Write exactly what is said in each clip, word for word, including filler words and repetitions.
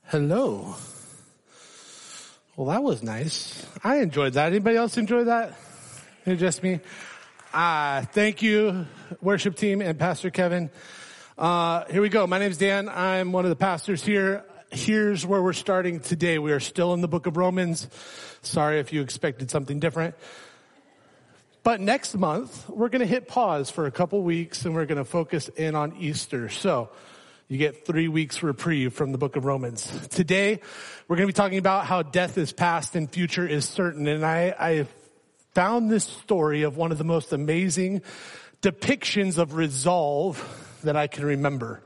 Hello. Well, that was nice. I enjoyed that. Anybody else enjoy that? It just me? Uh, thank you, worship team and Pastor Kevin. Uh, here we go. My name's Dan. I'm one of the pastors here. Here's where we're starting today. We are still in the book of Romans. Sorry if you expected something different. But next month, we're going to hit pause for a couple weeks and we're going to focus in on Easter. So you get three weeks reprieve from the book of Romans. Today, we're going to be talking about how death is past and future is certain. And I, I found this story of one of the most amazing depictions of resolve that I can remember.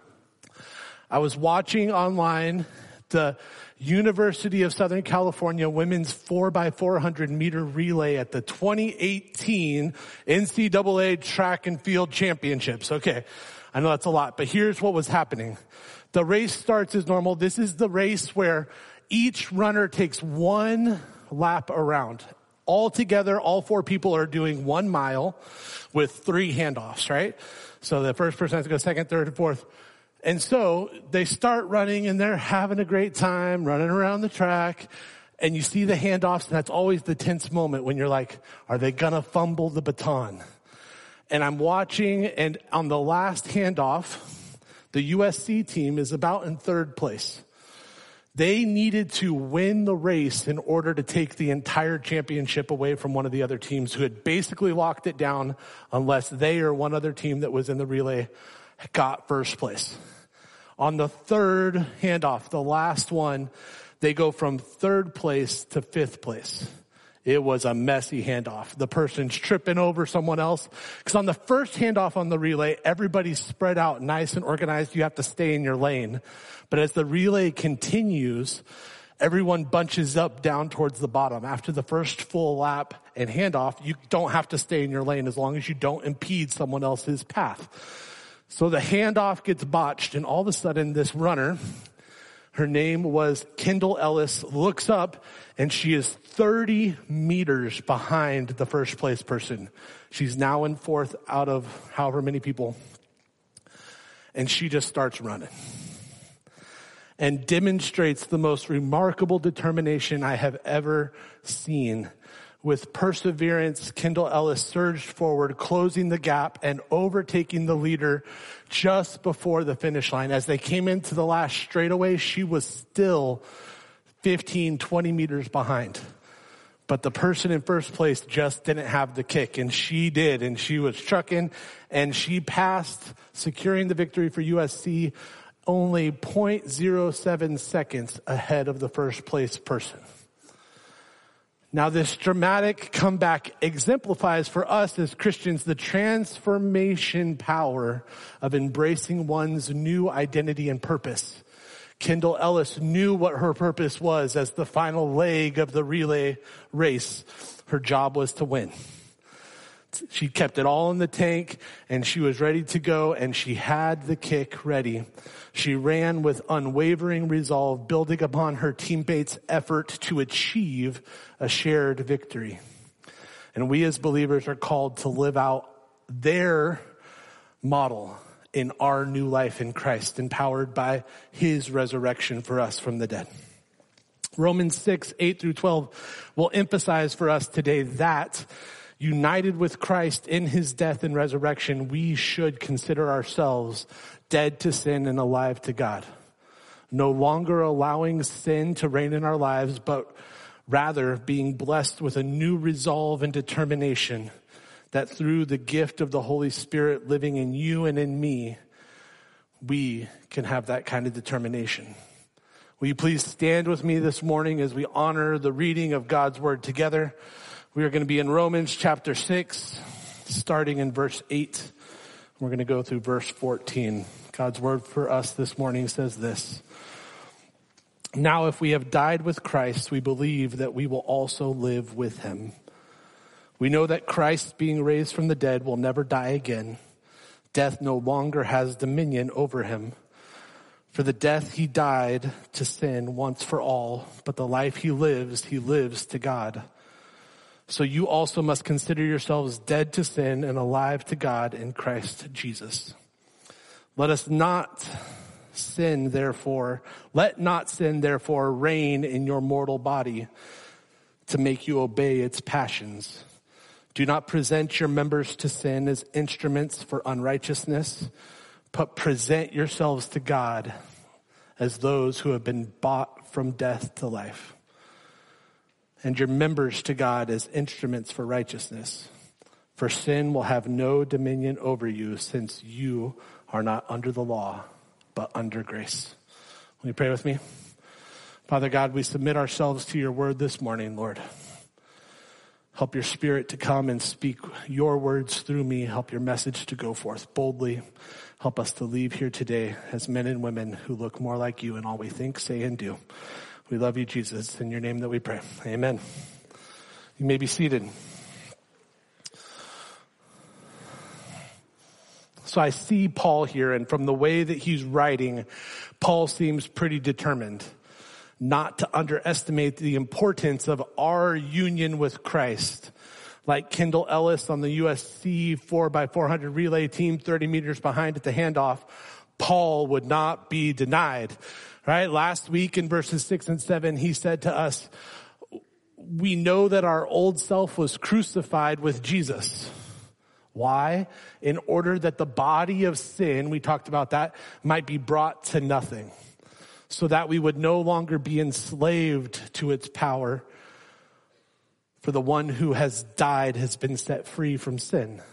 I was watching online the University of Southern California women's four by four hundred meter relay at the twenty eighteen N C double A track and field championships. Okay. I know that's a lot, but here's what was happening. The race starts as normal. This is the race where each runner takes one lap around. All together, all four people are doing one mile with three handoffs, right? So the first person has to go second, third, and fourth. And so they start running and they're having a great time running around the track. And you see the handoffs, and that's always the tense moment when you're like, are they gonna fumble the baton? And I'm watching, and on the last handoff, the U S C team is about in third place. They needed to win the race in order to take the entire championship away from one of the other teams who had basically locked it down unless they or one other team that was in the relay got first place. On the third handoff, the last one, they go from third place to fifth place. It was a messy handoff. The person's tripping over someone else. Because on the first handoff on the relay, everybody's spread out nice and organized. You have to stay in your lane. But as the relay continues, everyone bunches up down towards the bottom. After the first full lap and handoff, you don't have to stay in your lane as long as you don't impede someone else's path. So the handoff gets botched, and all of a sudden this runner, her name was Kendall Ellis, looks up and she is thirty meters behind the first place person. She's now in fourth out of however many people. And she just starts running and demonstrates the most remarkable determination I have ever seen. With perseverance, Kendall Ellis surged forward, closing the gap and overtaking the leader just before the finish line. As they came into the last straightaway, she was still fifteen, twenty meters behind. But the person in first place just didn't have the kick, and she did, and she was trucking, and she passed, securing the victory for U S C only zero point zero seven seconds ahead of the first place person. Now, this dramatic comeback exemplifies for us as Christians the transformation power of embracing one's new identity and purpose. Kendall Ellis knew what her purpose was as the final leg of the relay race. Her job was to win. She kept it all in the tank, and she was ready to go, and she had the kick ready. She ran with unwavering resolve, building upon her teammates' effort to achieve a shared victory. And we as believers are called to live out their model in our new life in Christ, empowered by his resurrection for us from the dead. Romans six, eight through twelve will emphasize for us today that united with Christ in his death and resurrection, we should consider ourselves dead to sin and alive to God. No longer allowing sin to reign in our lives, but rather being blessed with a new resolve and determination that through the gift of the Holy Spirit living in you and in me, we can have that kind of determination. Will you please stand with me this morning as we honor the reading of God's word together? We are going to be in Romans chapter six, starting in verse eight. We're going to go through verse fourteen. God's word for us this morning says this. Now, if we have died with Christ, we believe that we will also live with him. We know that Christ, being raised from the dead, will never die again. Death no longer has dominion over him. For the death he died to sin once for all, but the life he lives, he lives to God. So you also must consider yourselves dead to sin and alive to God in Christ Jesus. Let us not Sin, therefore, let not sin, therefore, reign in your mortal body to make you obey its passions. Do not present your members to sin as instruments for unrighteousness, but present yourselves to God as those who have been bought from death to life, and your members to God as instruments for righteousness. For sin will have no dominion over you, since you are not under the law, but under grace. Will you pray with me? Father God, we submit ourselves to your word this morning, Lord. Help your Spirit to come and speak your words through me. Help your message to go forth boldly. Help us to leave here today as men and women who look more like you in all we think, say, and do. We love you, Jesus. In your name that we pray. Amen. You may be seated. So I see Paul here, and from the way that he's writing, Paul seems pretty determined not to underestimate the importance of our union with Christ. Like Kendall Ellis on the U S C four by four hundred relay team, thirty meters behind at the handoff, Paul would not be denied. Right? Last week in verses six and seven, he said to us, we know that our old self was crucified with Jesus. Why? In order that the body of sin, we talked about that, might be brought to nothing, so that we would no longer be enslaved to its power. For the one who has died has been set free from sin.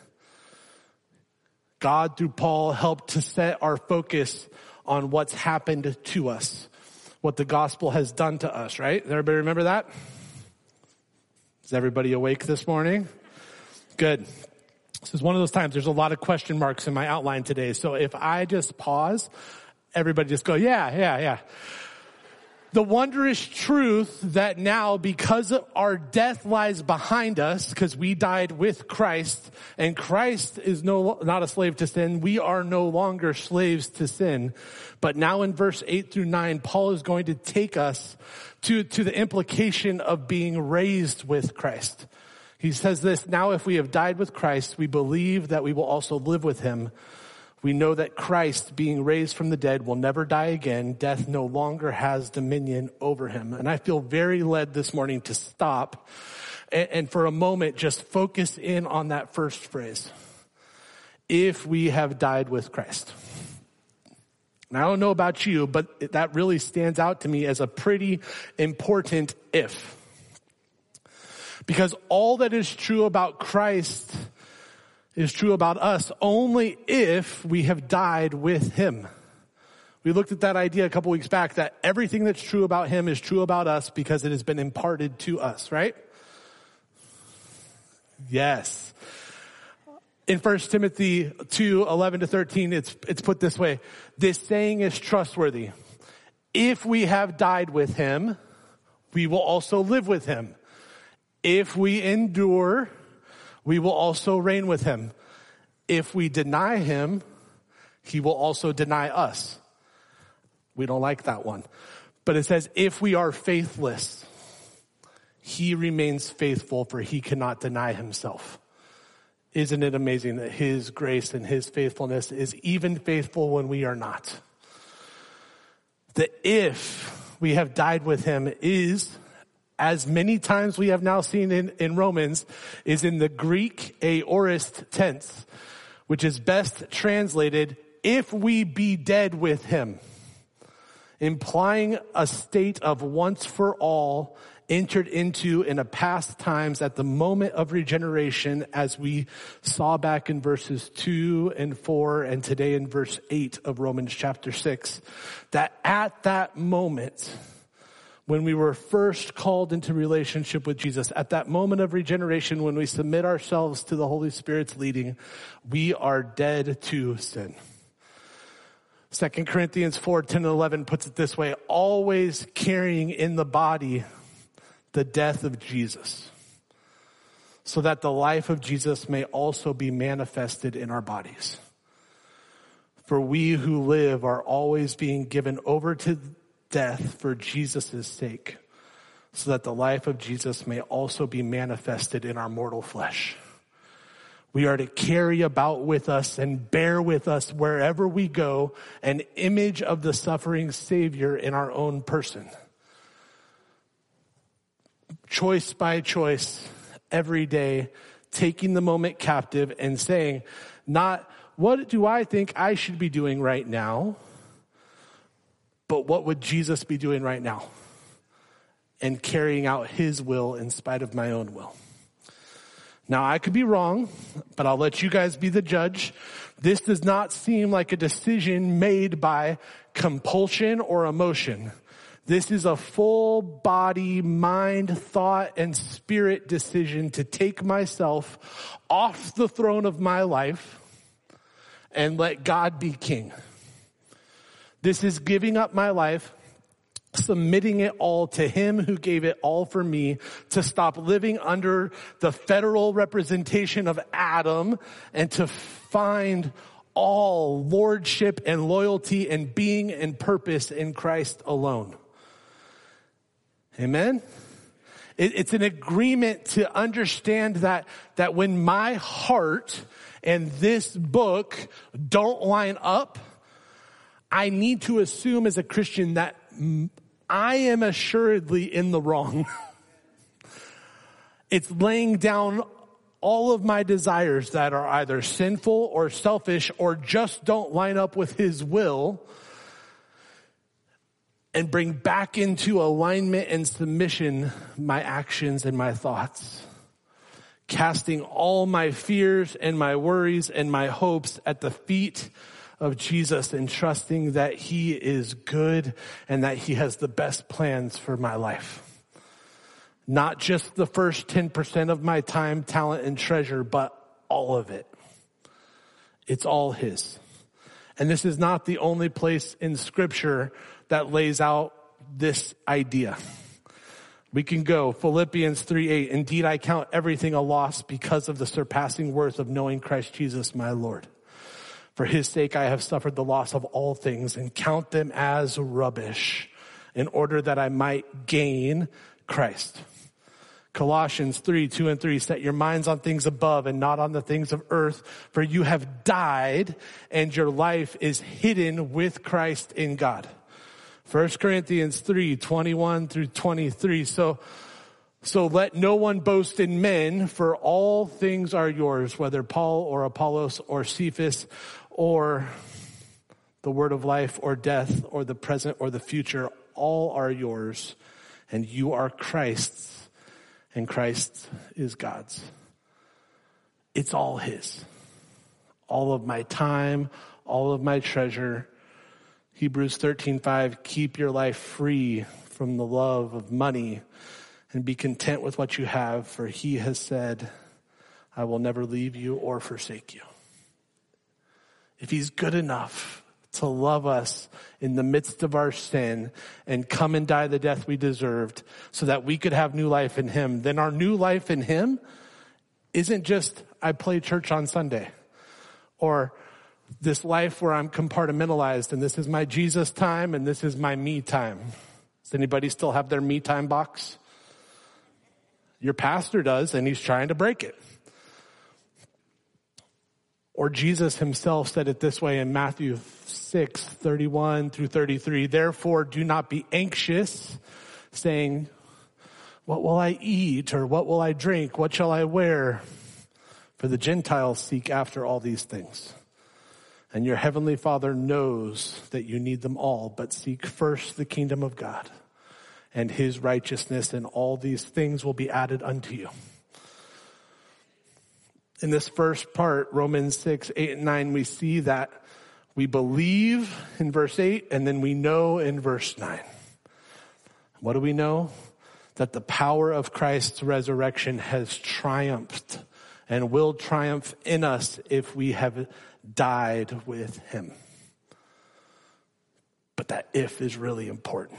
God, through Paul, helped to set our focus on what's happened to us, what the gospel has done to us, right? Does everybody remember that? Is everybody awake this morning? Good. This is one of those times, there's a lot of question marks in my outline today. So if I just pause, everybody just go, yeah, yeah, yeah. The wondrous truth that now, because our death lies behind us, because we died with Christ, and Christ is no not a slave to sin, we are no longer slaves to sin. But now in verse eight through nine, Paul is going to take us to, to the implication of being raised with Christ. He says this, now if we have died with Christ, we believe that we will also live with him. We know that Christ, being raised from the dead, will never die again. Death no longer has dominion over him. And I feel very led this morning to stop and, and for a moment just focus in on that first phrase. If we have died with Christ. And I don't know about you, but that really stands out to me as a pretty important if. Because all that is true about Christ is true about us only if we have died with him. We looked at that idea a couple weeks back that everything that's true about him is true about us because it has been imparted to us, right? Yes. In First Timothy two, eleven to thirteen, it's, it's put this way. This saying is trustworthy. If we have died with him, we will also live with him. If we endure, we will also reign with him. If we deny him, he will also deny us. We don't like that one. But it says, if we are faithless, he remains faithful, for he cannot deny himself. Isn't it amazing that his grace and his faithfulness is even faithful when we are not? The if we have died with him is, as many times we have now seen in, in Romans, is in the Greek aorist tense, which is best translated, if we be dead with him, implying a state of once for all entered into in a past times at the moment of regeneration, as we saw back in verses two and four and today in verse eight of Romans chapter six, that at that moment, when we were first called into relationship with Jesus, at that moment of regeneration, when we submit ourselves to the Holy Spirit's leading, we are dead to sin. Second Corinthians four, ten and eleven puts it this way, always carrying in the body the death of Jesus, so that the life of Jesus may also be manifested in our bodies. For we who live are always being given over to death for Jesus' sake, so that the life of Jesus may also be manifested in our mortal flesh. We are to carry about with us and bear with us wherever we go an image of the suffering Savior in our own person. Choice by choice, every day, taking the moment captive and saying, not what do I think I should be doing right now, but what would Jesus be doing right now? And carrying out his will in spite of my own will. Now, I could be wrong, but I'll let you guys be the judge. This does not seem like a decision made by compulsion or emotion. This is a full body, mind, thought, and spirit decision to take myself off the throne of my life and let God be king. This is giving up my life, submitting it all to him who gave it all for me, to stop living under the federal representation of Adam and to find all lordship and loyalty and being and purpose in Christ alone. Amen? It, it's an agreement to understand that, that when my heart and this book don't line up, I need to assume as a Christian that I am assuredly in the wrong. It's laying down all of my desires that are either sinful or selfish or just don't line up with his will, and bring back into alignment and submission my actions and my thoughts. Casting all my fears and my worries and my hopes at the feet of Jesus and trusting that he is good and that he has the best plans for my life. Not just the first ten percent of my time, talent, and treasure, but all of it. It's all his. And this is not the only place in Scripture that lays out this idea. We can go Philippians three eight. Indeed, I count everything a loss because of the surpassing worth of knowing Christ Jesus, my Lord. For his sake, I have suffered the loss of all things and count them as rubbish in order that I might gain Christ. Colossians three, two and three, set your minds on things above and not on the things of earth, for you have died and your life is hidden with Christ in God. First Corinthians three, twenty-one through twenty-three. So, so let no one boast in men, for all things are yours, whether Paul or Apollos or Cephas or the word of life or death or the present or the future, all are yours, and you are Christ's, and Christ is God's. It's all his. All of my time, all of my treasure. Hebrews thirteen five, keep your life free from the love of money and be content with what you have, for he has said, I will never leave you or forsake you. If he's good enough to love us in the midst of our sin and come and die the death we deserved so that we could have new life in him, then our new life in him isn't just I play church on Sunday or this life where I'm compartmentalized and this is my Jesus time and this is my me time. Does anybody still have their me time box? Your pastor does, and he's trying to break it. Or Jesus himself said it this way in Matthew six, thirty-one through thirty-three. Therefore, do not be anxious, saying, what will I eat? Or what will I drink? What shall I wear? For the Gentiles seek after all these things. And your heavenly Father knows that you need them all, but seek first the kingdom of God and his righteousness, and all these things will be added unto you. In this first part, Romans six, eight, and nine, we see that we believe in verse eight, and then we know in verse nine. What do we know? That the power of Christ's resurrection has triumphed and will triumph in us if we have died with him. But that if is really important.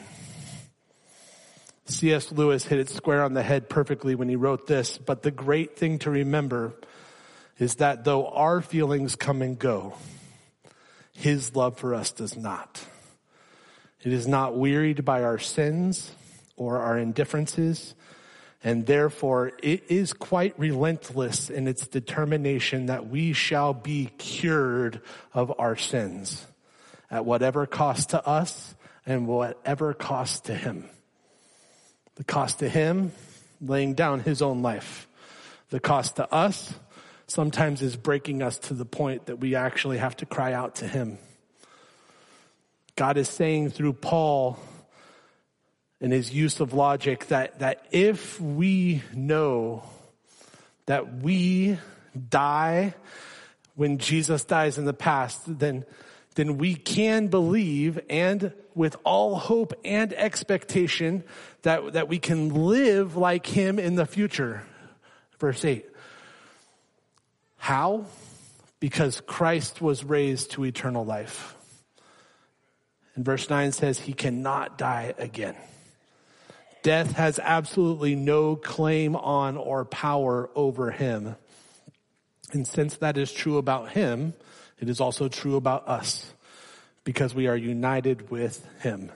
C S Lewis hit it square on the head perfectly when he wrote this, but the great thing to remember is that though our feelings come and go, his love for us does not. It is not wearied by our sins or our indifferences. And therefore, it is quite relentless in its determination that we shall be cured of our sins at whatever cost to us and whatever cost to him. The cost to him, laying down his own life. The cost to us sometimes is breaking us to the point that we actually have to cry out to him. God is saying through Paul, in his use of logic, that, that if we know that we die when Jesus dies in the past, then, then we can believe, and with all hope and expectation, that, that we can live like him in the future. Verse eight. How? Because Christ was raised to eternal life. And verse nine says he cannot die again. Death has absolutely no claim on or power over him. And since that is true about him, it is also true about us, because we are united with him.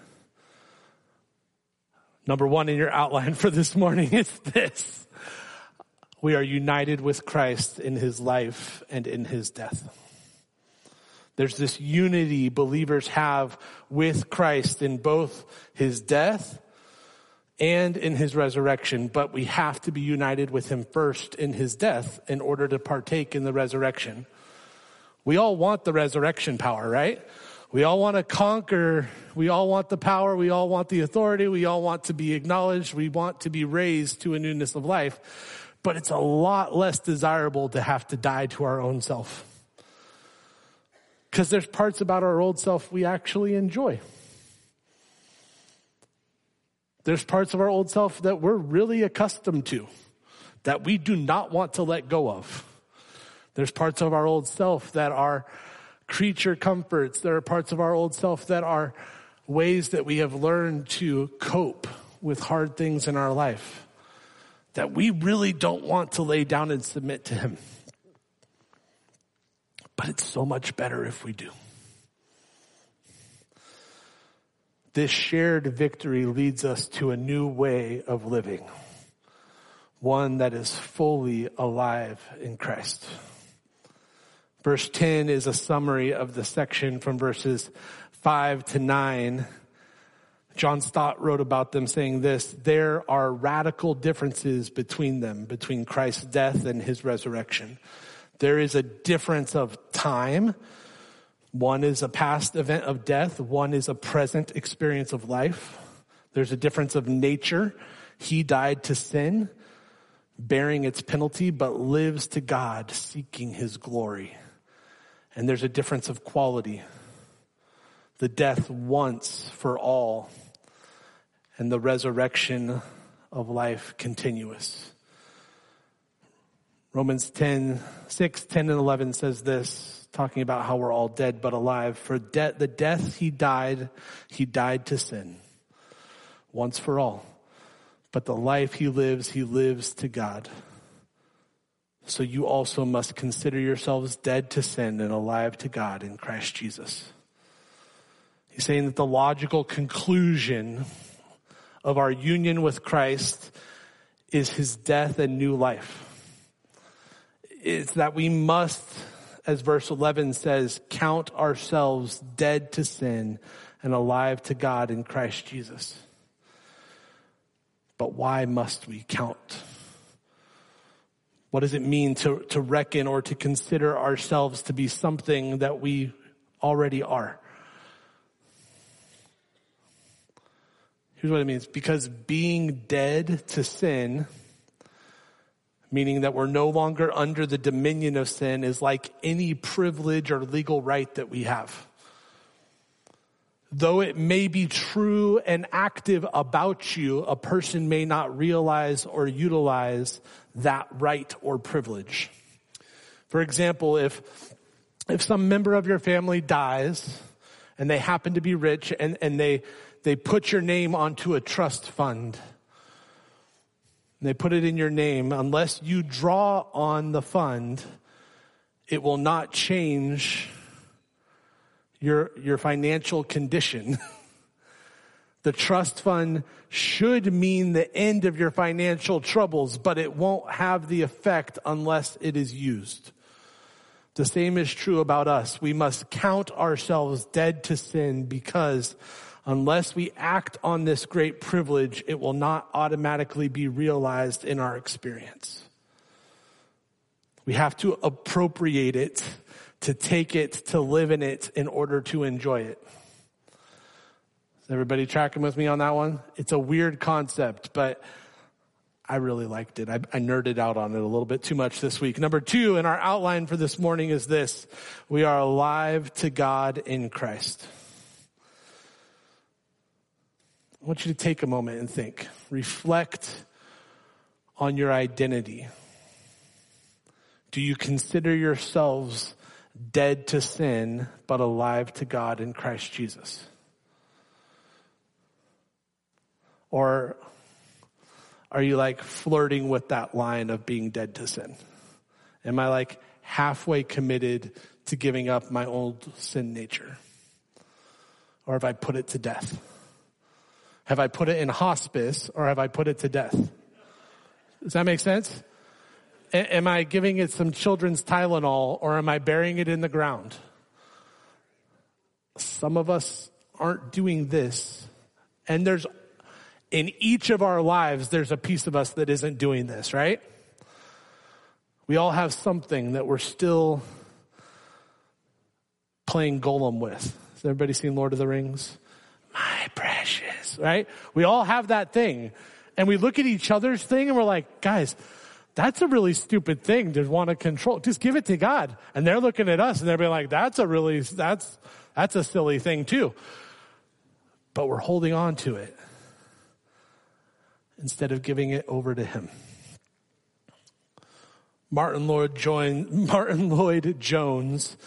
Number one in your outline for this morning is this. We are united with Christ in his life and in his death. There's this unity believers have with Christ in both his death and in his resurrection, but we have to be united with him first in his death in order to partake in the resurrection. We all want the resurrection power, right? We all want to conquer. We all want the power. We all want the authority. We all want to be acknowledged. We want to be raised to a newness of life. But it's a lot less desirable to have to die to our own self. Because there's parts about our old self we actually enjoy. There's parts of our old self that we're really accustomed to, that we do not want to let go of. There's parts of our old self that are creature comforts. There are parts of our old self that are ways that we have learned to cope with hard things in our life, that we really don't want to lay down and submit to him. But it's so much better if we do. This shared victory leads us to a new way of living, one that is fully alive in Christ. Verse ten is a summary of the section from verses five to nine. John Stott wrote about them saying this: there are radical differences between them, between Christ's death and his resurrection. There is a difference of time. One is a past event of death. One is a present experience of life. There's a difference of nature. He died to sin, bearing its penalty, but lives to God, seeking his glory. And there's a difference of quality. The death once for all, and the resurrection of life continuous. Romans ten, six, ten, and eleven says this, talking about how we're all dead but alive. For de- the death he died, he died to sin once for all. But the life he lives, he lives to God. So you also must consider yourselves dead to sin and alive to God in Christ Jesus. He's saying that the logical conclusion of our union with Christ is his death and new life. It's that we must, as verse eleven says, count ourselves dead to sin and alive to God in Christ Jesus. But why must we count? What does it mean to, to reckon or to consider ourselves to be something that we already are? Here's what it means. Because being dead to sin, meaning that we're no longer under the dominion of sin, is like any privilege or legal right that we have. Though it may be true and active about you, a person may not realize or utilize that right or privilege. For example, if if some member of your family dies and they happen to be rich and, and they they put your name onto a trust fund, and they put it in your name, unless you draw on the fund, it will not change your your financial condition. The trust fund should mean the end of your financial troubles, but it won't have the effect unless it is used. The same is true about us. We must count ourselves dead to sin because unless we act on this great privilege, it will not automatically be realized in our experience. We have to appropriate it, to take it, to live in it in order to enjoy it. Is everybody tracking with me on that one? It's a weird concept, but I really liked it. I, I nerded out on it a little bit too much this week. Number two in our outline for this morning is this: we are alive to God in Christ. I want you to take a moment and think. Reflect on your identity. Do you consider yourselves dead to sin, but alive to God in Christ Jesus? Or are you like flirting with that line of being dead to sin? Am I like halfway committed to giving up my old sin nature? Or have I put it to death? Have I put it in hospice, or have I put it to death? Does that make sense? A- am I giving it some children's Tylenol, or am I burying it in the ground? Some of us aren't doing this. And there's, in each of our lives, there's a piece of us that isn't doing this, right? We all have something that we're still playing Golem with. Has everybody seen Lord of the Rings? My precious, right? We all have that thing. And we look at each other's thing and we're like, guys, that's a really stupid thing to want to control. Just give it to God. And they're looking at us and they're being like, that's a really, that's, that's a silly thing too. But we're holding on to it instead of giving it over to him. Martin Lloyd Jones, Martin Lloyd Jones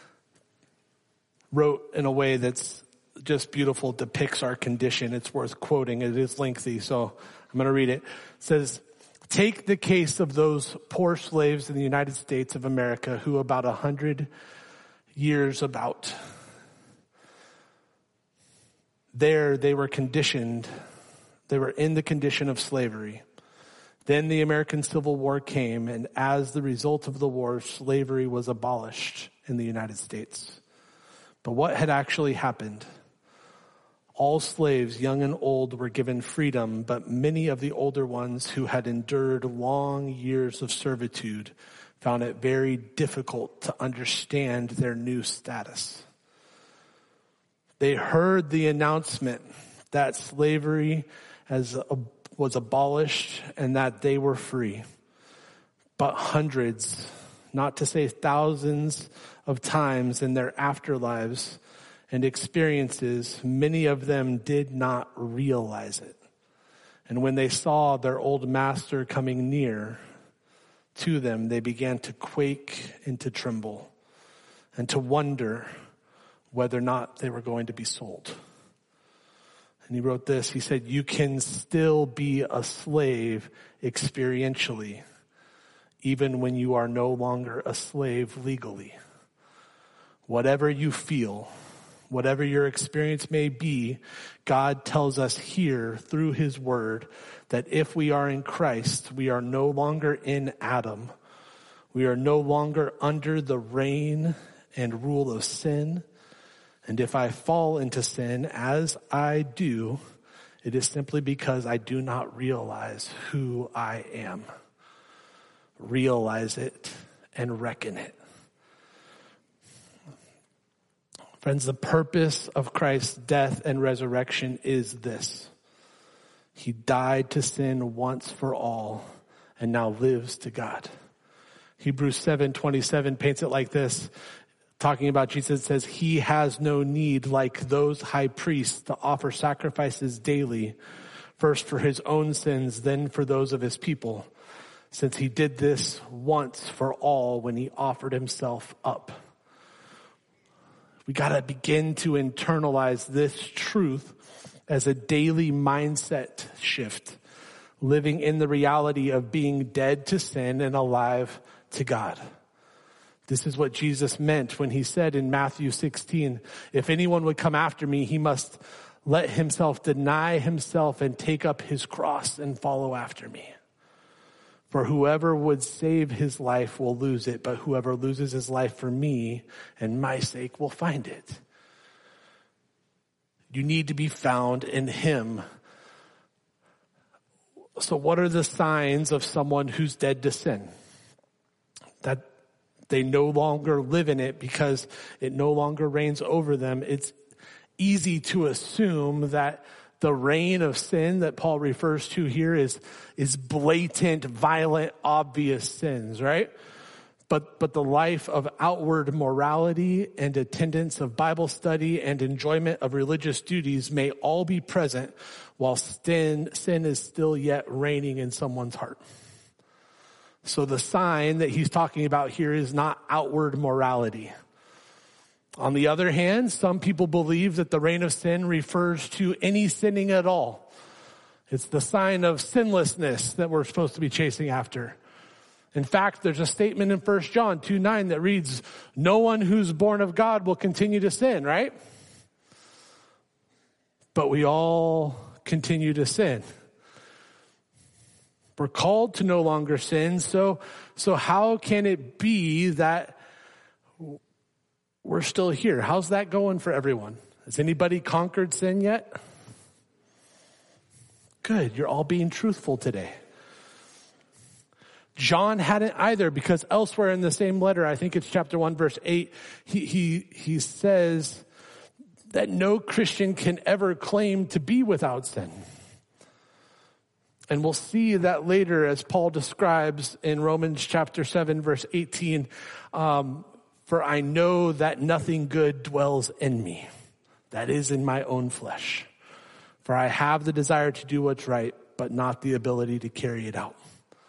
wrote in a way that's just beautiful, depicts our condition. It's worth quoting. It is lengthy, so I'm going to read it. It says, take the case of those poor slaves in the United States of America who about a hundred years about, there they were conditioned, they were in the condition of slavery. Then the American Civil War came, and as the result of the war, slavery was abolished in the United States. But what had actually happened? All slaves, young and old, were given freedom, but many of the older ones who had endured long years of servitude found it very difficult to understand their new status. They heard the announcement that slavery as a, was abolished and that they were free. But hundreds, not to say thousands of times in their afterlives and experiences, many of them did not realize it. And when they saw their old master coming near to them, they began to quake and to tremble and to wonder whether or not they were going to be sold. And he wrote this, he said, you can still be a slave experientially, even when you are no longer a slave legally. Whatever you feel, whatever your experience may be, God tells us here through his word that if we are in Christ, we are no longer in Adam. We are no longer under the reign and rule of sin. And if I fall into sin, as I do, it is simply because I do not realize who I am. Realize it and reckon it. Friends, the purpose of Christ's death and resurrection is this. He died to sin once for all and now lives to God. Hebrews seven twenty-seven paints it like this. Talking about Jesus, it says, he has no need like those high priests to offer sacrifices daily, first for his own sins, then for those of his people, since he did this once for all when he offered himself up. We got to begin to internalize this truth as a daily mindset shift, living in the reality of being dead to sin and alive to God. This is what Jesus meant when he said in Matthew sixteen, if anyone would come after me, he must let himself deny himself and take up his cross and follow after me. For whoever would save his life will lose it, but whoever loses his life for me and my sake will find it. You need to be found in him. So what are the signs of someone who's dead to sin? That they no longer live in it because it no longer reigns over them. It's easy to assume that the reign of sin that Paul refers to here is, is blatant, violent, obvious sins, right? But, but the life of outward morality and attendance of Bible study and enjoyment of religious duties may all be present while sin, sin is still yet reigning in someone's heart. So the sign that he's talking about here is not outward morality. On the other hand, some people believe that the reign of sin refers to any sinning at all. It's the sign of sinlessness that we're supposed to be chasing after. In fact, there's a statement in First John two nine that reads, no one who's born of God will continue to sin, right? But we all continue to sin. We're called to no longer sin, so, so how can it be that we're still here? How's that going for everyone? Has anybody conquered sin yet? Good, you're all being truthful today. John hadn't either, because elsewhere in the same letter, I think it's chapter one, verse eight, he, he, he says that no Christian can ever claim to be without sin. And we'll see that later as Paul describes in Romans chapter seven, verse eighteen, um, for I know that nothing good dwells in me, that is in my own flesh. For I have the desire to do what's right, but not the ability to carry it out.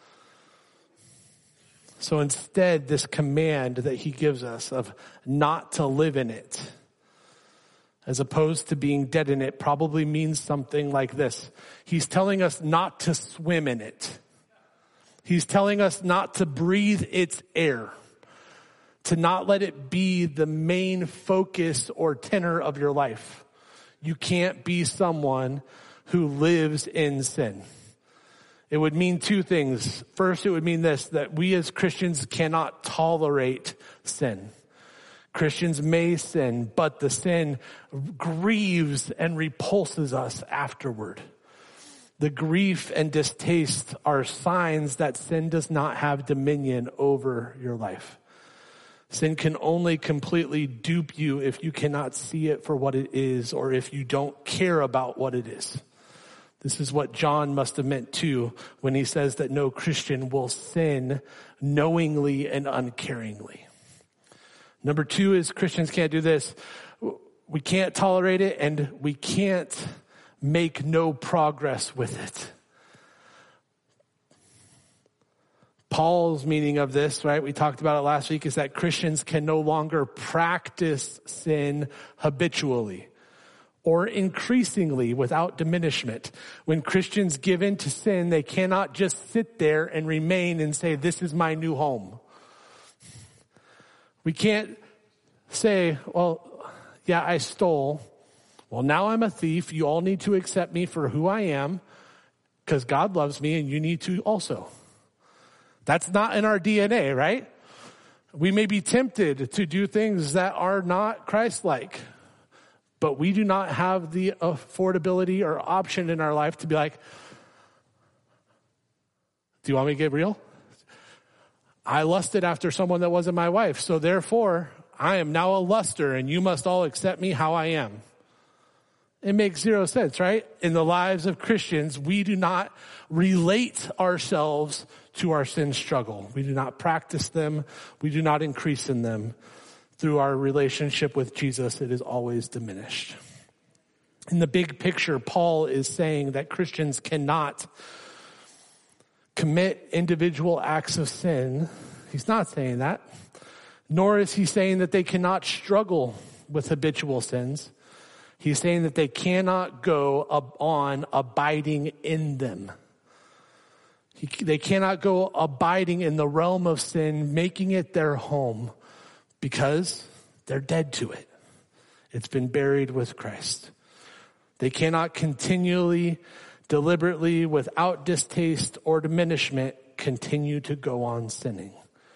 So instead, this command that he gives us of not to live in it, as opposed to being dead in it, probably means something like this. He's telling us not to swim in it. He's telling us not to breathe its air, to not let it be the main focus or tenor of your life. You can't be someone who lives in sin. It would mean two things. First, it would mean this, that we as Christians cannot tolerate sin. Christians may sin, but the sin grieves and repulses us afterward. The grief and distaste are signs that sin does not have dominion over your life. Sin can only completely dupe you if you cannot see it for what it is, or if you don't care about what it is. This is what John must have meant too when he says that no Christian will sin knowingly and uncaringly. Number two is Christians can't do this. We can't tolerate it, and we can't make no progress with it. Paul's meaning of this, right, we talked about it last week, is that Christians can no longer practice sin habitually or increasingly without diminishment. When Christians give in to sin, they cannot just sit there and remain and say, this is my new home. We can't say, well, yeah, I stole. Well, now I'm a thief. You all need to accept me for who I am because God loves me and you need to also. That's not in our D N A, right? We may be tempted to do things that are not Christ-like, but we do not have the affordability or option in our life to be like, do you want me to get real? I lusted after someone that wasn't my wife, so therefore I am now a luster and you must all accept me how I am. It makes zero sense, right? In the lives of Christians, we do not relate ourselves to our sin struggle. We do not practice them. We do not increase in them. Through our relationship with Jesus, it is always diminished. In the big picture, Paul is saying that Christians cannot commit individual acts of sin. He's not saying that. Nor is he saying that they cannot struggle with habitual sins. He's saying that they cannot go on abiding in them. He, they cannot go abiding in the realm of sin, making it their home, because they're dead to it. It's been buried with Christ. They cannot continually, deliberately, without distaste or diminishment, continue to go on sinning.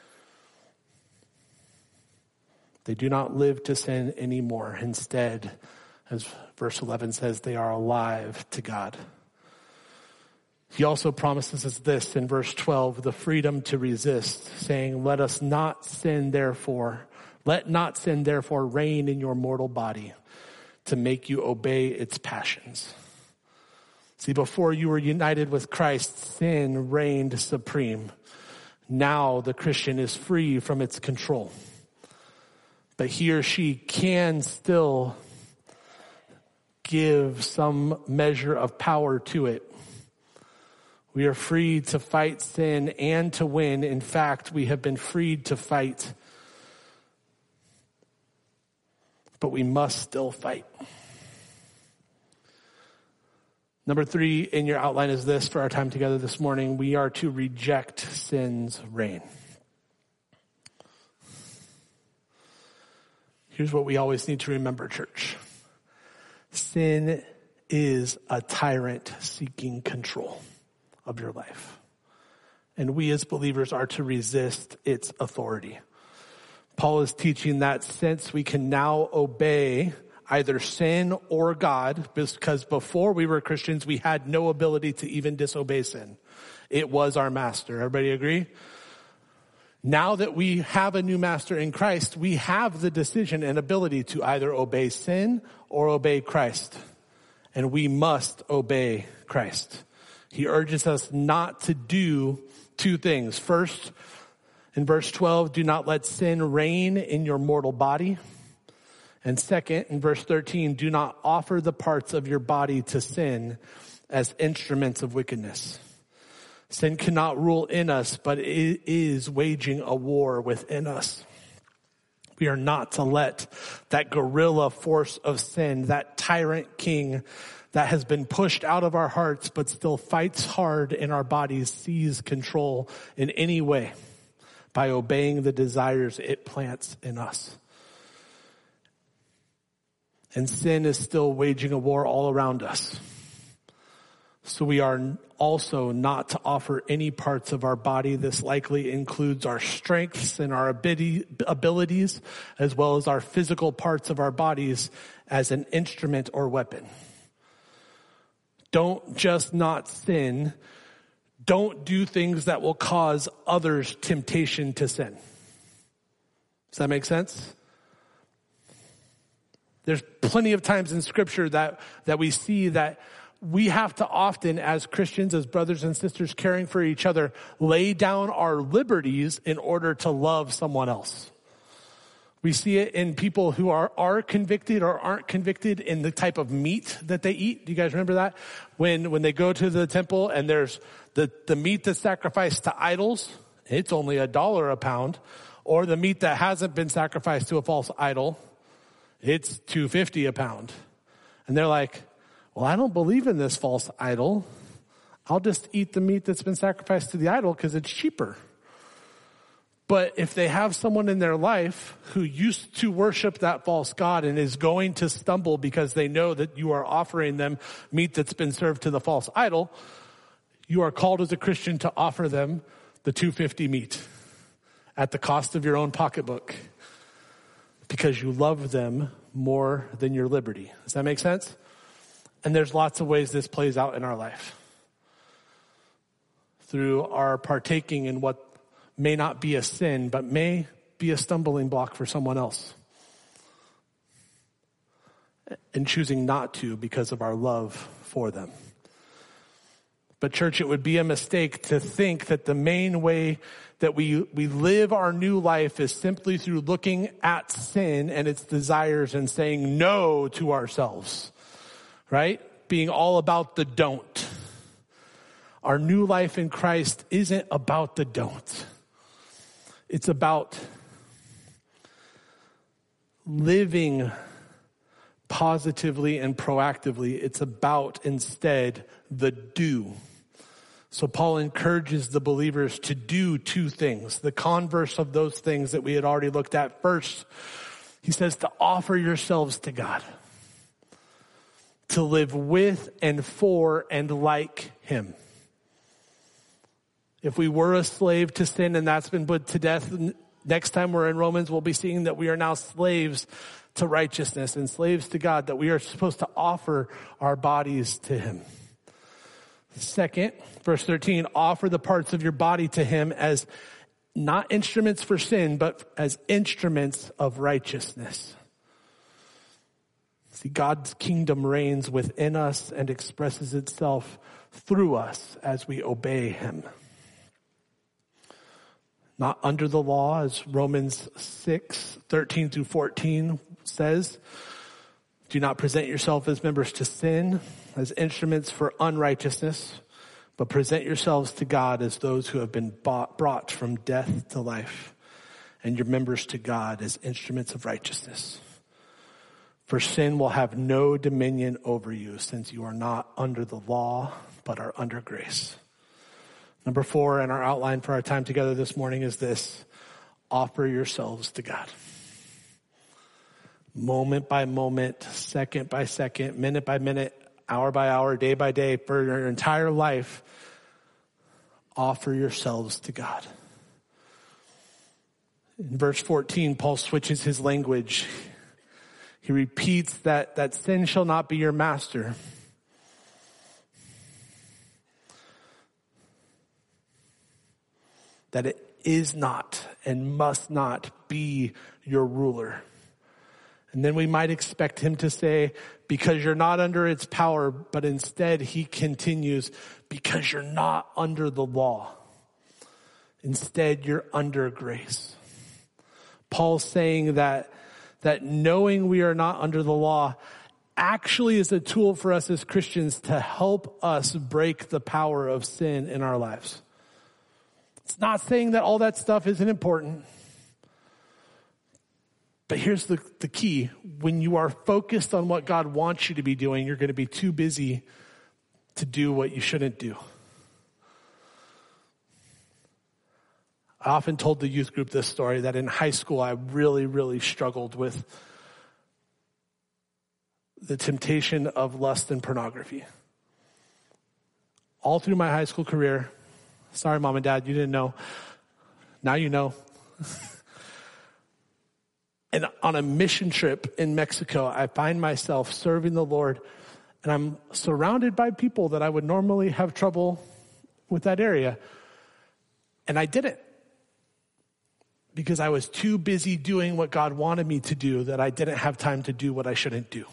They do not live to sin anymore. Instead, as verse eleven says, they are alive to God. He also promises us this in verse twelve, the freedom to resist, saying, let us not sin therefore, let not sin therefore reign in your mortal body to make you obey its passions. See, before you were united with Christ, sin reigned supreme. Now the Christian is free from its control. But he or she can still give some measure of power to it. We are free to fight sin and to win. In fact, we have been freed to fight. But we must still fight. Number three in your outline is this for our time together this morning. We are to reject sin's reign. Here's what we always need to remember, church. Sin is a tyrant seeking control of your life. And we as believers are to resist its authority. Paul is teaching that since we can now obey either sin or God, because before we were Christians, we had no ability to even disobey sin. It was our master. Everybody agree? Now that we have a new master in Christ, we have the decision and ability to either obey sin or obey Christ. And we must obey Christ. He urges us not to do two things. First, in verse twelve, do not let sin reign in your mortal body. And second, in verse thirteen, do not offer the parts of your body to sin as instruments of wickedness. Sin cannot rule in us, but it is waging a war within us. We are not to let that guerrilla force of sin, that tyrant king that has been pushed out of our hearts but still fights hard in our bodies, seize control in any way by obeying the desires it plants in us. And sin is still waging a war all around us. So we are also not to offer any parts of our body. This likely includes our strengths and our abilities, as well as our physical parts of our bodies as an instrument or weapon. Don't just not sin. Don't do things that will cause others temptation to sin. Does that make sense? There's plenty of times in Scripture that, that we see that we have to often, as Christians, as brothers and sisters caring for each other, lay down our liberties in order to love someone else. We see it in people who are, are convicted or aren't convicted in the type of meat that they eat. Do you guys remember that? When, when they go to the temple and there's the, the meat that's sacrificed to idols, it's only a dollar a pound. Or the meat that hasn't been sacrificed to a false idol, it's two fifty a pound. And they're like, well, I don't believe in this false idol. I'll just eat the meat that's been sacrificed to the idol because it's cheaper. But if they have someone in their life who used to worship that false god and is going to stumble because they know that you are offering them meat that's been served to the false idol, you are called as a Christian to offer them the two fifty meat at the cost of your own pocketbook because you love them more than your liberty. Does that make sense? And there's lots of ways this plays out in our life. Through our partaking in what may not be a sin, but may be a stumbling block for someone else. And choosing not to because of our love for them. But church, it would be a mistake to think that the main way that we, we live our new life is simply through looking at sin and its desires and saying no to ourselves. Right? Being all about the don't. Our new life in Christ isn't about the don't. It's about living positively and proactively. It's about instead the do. So Paul encourages the believers to do two things. The converse of those things that we had already looked at. First, he says to offer yourselves to God. to live with and for and like him. If we were a slave to sin and that's been put to death, next time we're in Romans, we'll be seeing that we are now slaves to righteousness and slaves to God, that we are supposed to offer our bodies to him. Second, verse thirteen, offer the parts of your body to him as not instruments for sin, but as instruments of righteousness. See, God's kingdom reigns within us and expresses itself through us as we obey him. Not under the law, as Romans six, thirteen through fourteen says. Do not present yourself as members to sin, as instruments for unrighteousness, but present yourselves to God as those who have been bought, brought from death to life, and your members to God as instruments of righteousness. For sin will have no dominion over you, since you are not under the law, but are under grace. Number four, and our outline for our time together this morning is this: offer yourselves to God. Moment by moment, second by second, minute by minute, hour by hour, day by day, for your entire life, offer yourselves to God. In verse fourteen, Paul switches his language. He repeats that, that sin shall not be your master. That it is not and must not be your ruler. And then we might expect him to say, because you're not under its power, but instead he continues, because you're not under the law. Instead, you're under grace. Paul's saying that, that knowing we are not under the law actually is a tool for us as Christians to help us break the power of sin in our lives. It's not saying that all that stuff isn't important. But here's the, the key. When you are focused on what God wants you to be doing, you're going to be too busy to do what you shouldn't do. I often told the youth group this story, that in high school I really, really struggled with the temptation of lust and pornography. All through my high school career. Sorry, Mom and Dad, you didn't know. Now you know. And on a mission trip in Mexico, I find myself serving the Lord, and I'm surrounded by people that I would normally have trouble with that area. And I didn't. Because I was too busy doing what God wanted me to do that I didn't have time to do what I shouldn't do.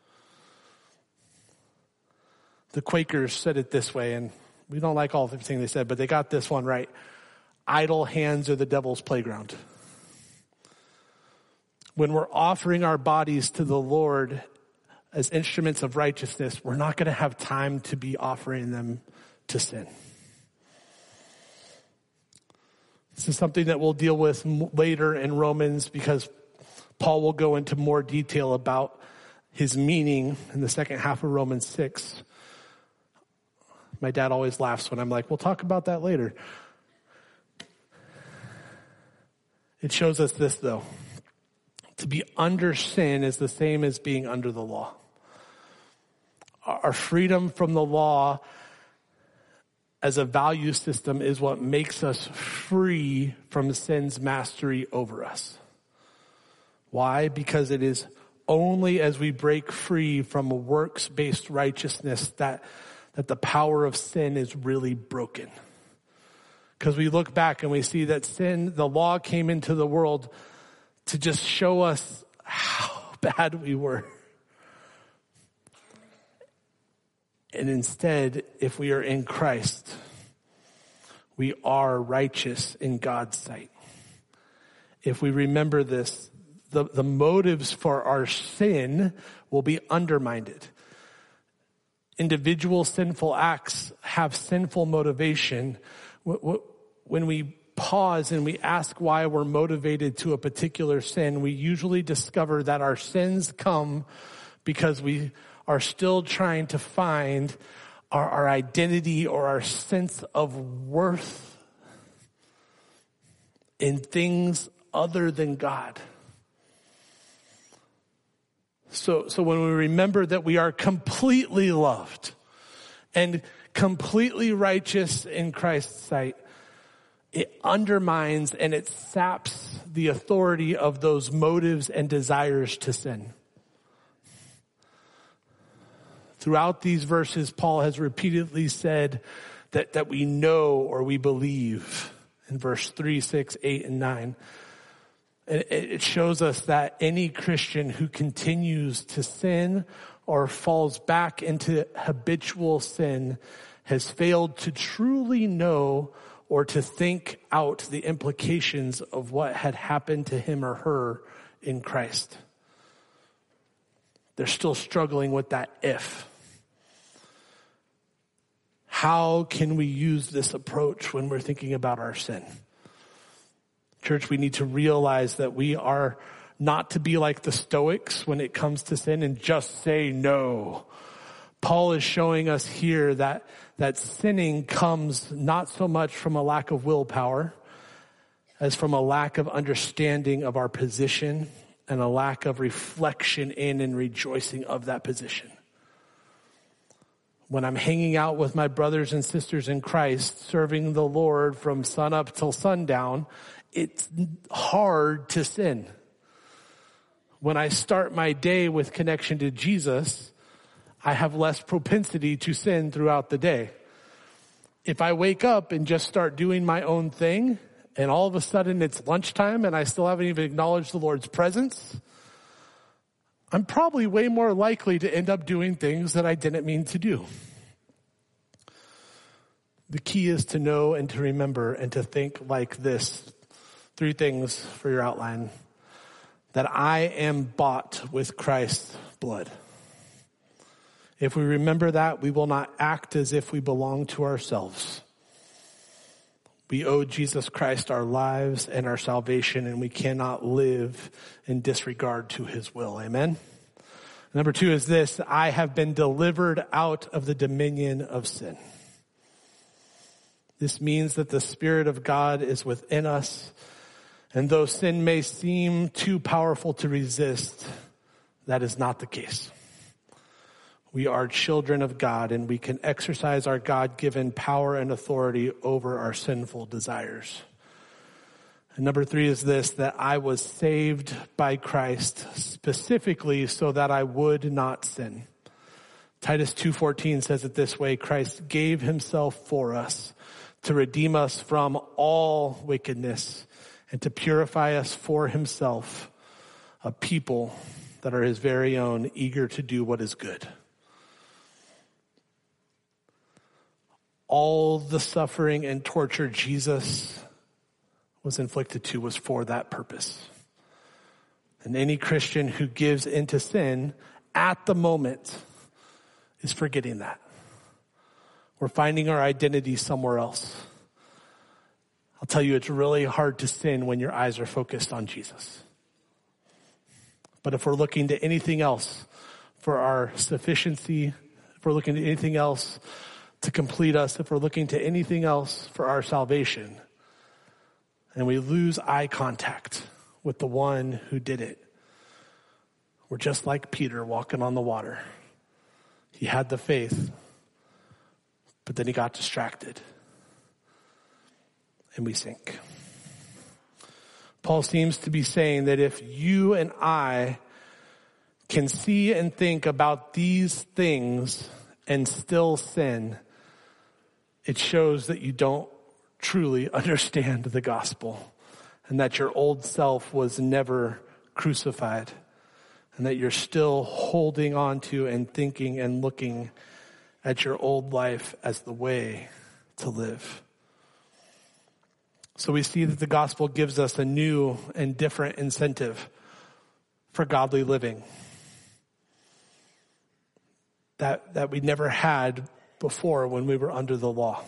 The Quakers said it this way, and we don't like all the things they said, but they got this one right. Idle hands are the devil's playground. When we're offering our bodies to the Lord as instruments of righteousness, we're not going to have time to be offering them to sin. This is something that we'll deal with later in Romans, because Paul will go into more detail about his meaning in the second half of Romans six. My dad always laughs when I'm like, we'll talk about that later. It shows us this, though. To be under sin is the same as being under the law. Our freedom from the law as a value system is what makes us free from sin's mastery over us. Why? Because it is only as we break free from a works-based righteousness that, that the power of sin is really broken. Because we look back and we see that sin, the law came into the world to just show us how bad we were. And instead, if we are in Christ, we are righteous in God's sight. If we remember this, the, the motives for our sin will be undermined. Individual sinful acts have sinful motivation. When we pause and we ask why we're motivated to a particular sin, we usually discover that our sins come because we are still trying to find our, our identity or our sense of worth in things other than God. So, so when we remember that we are completely loved and completely righteous in Christ's sight, it undermines and it saps the authority of those motives and desires to sin. Throughout these verses, Paul has repeatedly said that, that we know or we believe in verse three, six, eight, and nine. It, it shows us that any Christian who continues to sin or falls back into habitual sin has failed to truly know or to think out the implications of what had happened to him or her in Christ. They're still struggling with that if. How can we use this approach when we're thinking about our sin? Church, we need to realize that we are not to be like the Stoics when it comes to sin and just say no. Paul is showing us here that, that sinning comes not so much from a lack of willpower as from a lack of understanding of our position and a lack of reflection in and rejoicing of that position. When I'm hanging out with my brothers and sisters in Christ, serving the Lord from sun up till sundown, it's hard to sin. When I start my day with connection to Jesus, I have less propensity to sin throughout the day. If I wake up and just start doing my own thing, and all of a sudden it's lunchtime and I still haven't even acknowledged the Lord's presence, I'm probably way more likely to end up doing things that I didn't mean to do. The key is to know and to remember and to think like this. Three things for your outline. That I am bought with Christ's blood. If we remember that, we will not act as if we belong to ourselves. We owe Jesus Christ our lives and our salvation, and we cannot live in disregard to his will. Amen? Number two is this: I have been delivered out of the dominion of sin. This means that the Spirit of God is within us, and though sin may seem too powerful to resist, that is not the case. We are children of God, and we can exercise our God-given power and authority over our sinful desires. And number three is this, that I was saved by Christ specifically so that I would not sin. Titus two fourteen says it this way: Christ gave himself for us to redeem us from all wickedness and to purify us for himself, a people that are his very own, eager to do what is good. All the suffering and torture Jesus was inflicted to was for that purpose. And any Christian who gives into sin at the moment is forgetting that. We're finding our identity somewhere else. I'll tell you, it's really hard to sin when your eyes are focused on Jesus. But if we're looking to anything else for our sufficiency, if we're looking to anything else to complete us, if we're looking to anything else for our salvation, and we lose eye contact with the one who did it, we're just like Peter walking on the water. He had the faith, but then he got distracted, and we sink. Paul seems to be saying that if you and I can see and think about these things and still sin, it shows that you don't truly understand the gospel, and that your old self was never crucified, and that you're still holding on to and thinking and looking at your old life as the way to live. So we see that the gospel gives us a new and different incentive for godly living that, that we never had before when we were under the law.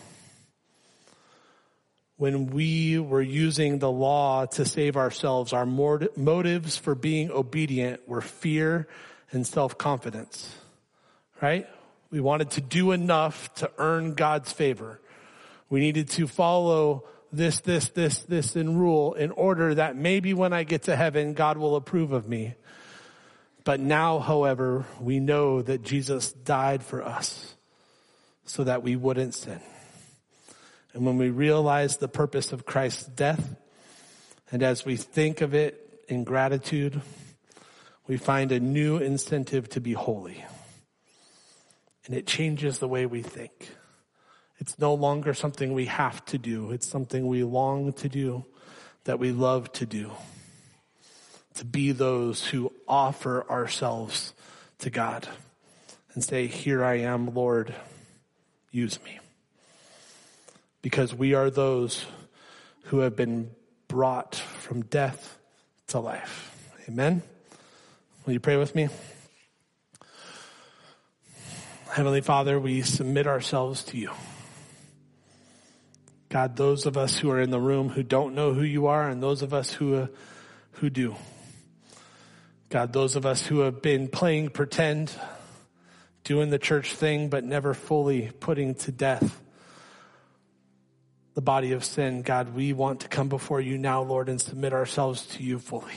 When we were using the law to save ourselves, our motives for being obedient were fear and self-confidence, right? We wanted to do enough to earn God's favor. We needed to follow this, this, this, this in rule in order that maybe when I get to heaven, God will approve of me. But now, however, we know that Jesus died for us so that we wouldn't sin. And when we realize the purpose of Christ's death, and as we think of it in gratitude, we find a new incentive to be holy. And it changes the way we think. It's no longer something we have to do. It's something we long to do, that we love to do. To be those who offer ourselves to God and say, here I am, Lord, use me. Because we are those who have been brought from death to life. Amen? Will you pray with me? Heavenly Father, we submit ourselves to you. God, those of us who are in the room who don't know who you are, and those of us who, uh, who do. God, those of us who have been playing pretend, doing the church thing, but never fully putting to death the body of sin. God, we want to come before you now, Lord, and submit ourselves to you fully.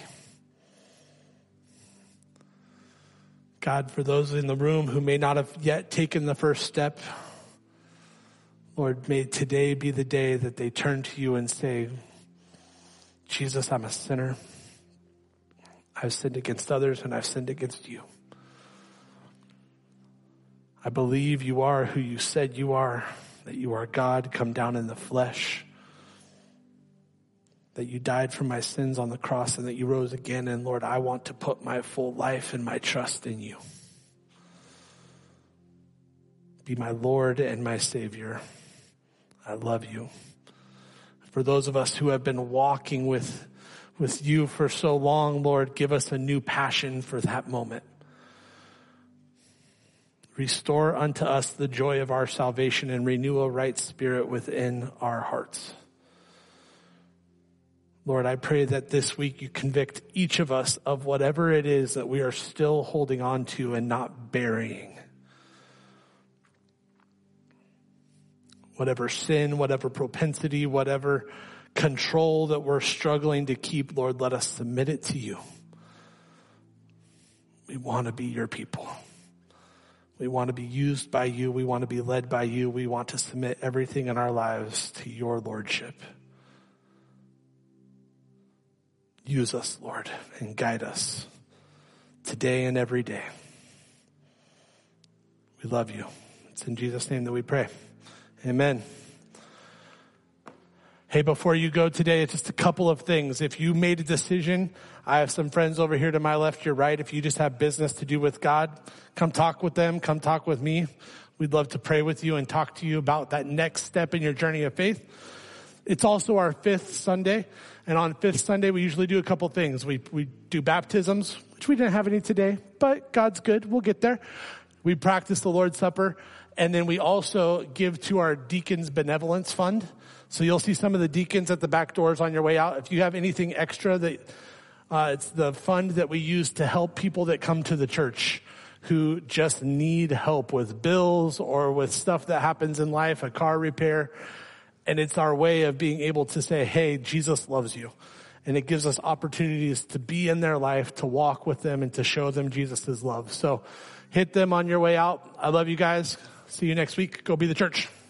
God, for those in the room who may not have yet taken the first step, Lord, may today be the day that they turn to you and say, Jesus, I'm a sinner. I've sinned against others and I've sinned against you. I believe you are who you said you are, that you are God come down in the flesh, that you died for my sins on the cross and that you rose again. And Lord, I want to put my full life and my trust in you. Be my Lord and my Savior. I love you. For those of us who have been walking with, with you for so long, Lord, give us a new passion for that moment. Restore unto us the joy of our salvation and renew a right spirit within our hearts. Lord, I pray that this week you convict each of us of whatever it is that we are still holding on to and not burying. Whatever sin, whatever propensity, whatever control that we're struggling to keep, Lord, let us submit it to you. We want to be your people. We want to be used by you. We want to be led by you. We want to submit everything in our lives to your lordship. Use us, Lord, and guide us today and every day. We love you. It's in Jesus' name that we pray. Amen. Hey, before you go today, just a couple of things. If you made a decision, I have some friends over here to my left, your right. If you just have business to do with God, come talk with them. Come talk with me. We'd love to pray with you and talk to you about that next step in your journey of faith. It's also our fifth Sunday. And on fifth Sunday, we usually do a couple things. We, we do baptisms, which we didn't have any today, but God's good. We'll get there. We practice the Lord's Supper. And then we also give to our Deacons Benevolence Fund. So you'll see some of the deacons at the back doors on your way out. If you have anything extra, that uh, it's the fund that we use to help people that come to the church who just need help with bills or with stuff that happens in life, a car repair. And it's our way of being able to say, hey, Jesus loves you. And it gives us opportunities to be in their life, to walk with them, and to show them Jesus' love. So hit them on your way out. I love you guys. See you next week. Go be the church.